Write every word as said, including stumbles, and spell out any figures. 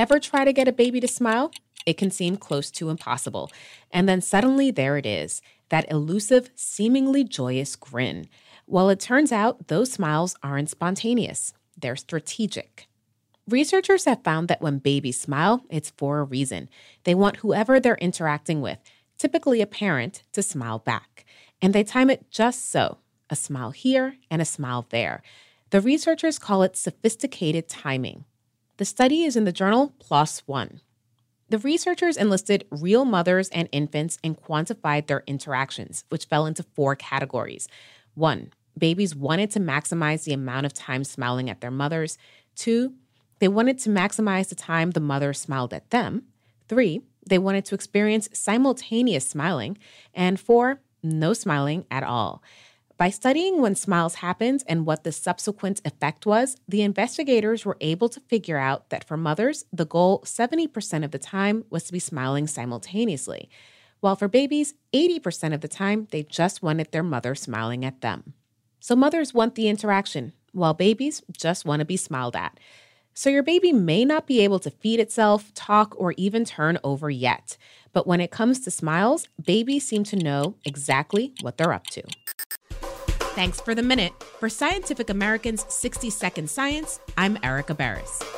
Ever try to get a baby to smile? It can seem close to impossible. And then suddenly there it is, that elusive, seemingly joyous grin. Well, it turns out those smiles aren't spontaneous. They're strategic. Researchers have found that when babies smile, it's for a reason. They want whoever they're interacting with, typically a parent, to smile back. And they time it just so, a smile here and a smile there. The researchers call it sophisticated timing. The study is in the journal PLOS One. The researchers enlisted real mothers and infants and quantified their interactions, which fell into four categories. One, babies wanted to maximize the amount of time smiling at their mothers. Two, they wanted to maximize the time the mother smiled at them. Three, they wanted to experience simultaneous smiling. And four, no smiling at all. By studying when smiles happened and what the subsequent effect was, the investigators were able to figure out that for mothers, the goal seventy percent of the time was to be smiling simultaneously, while for babies, eighty percent of the time, they just wanted their mother smiling at them. So mothers want the interaction, while babies just want to be smiled at. So your baby may not be able to feed itself, talk, or even turn over yet. But when it comes to smiles, babies seem to know exactly what they're up to. Thanks for the minute. For Scientific American's sixty second Science, I'm Erica Barris.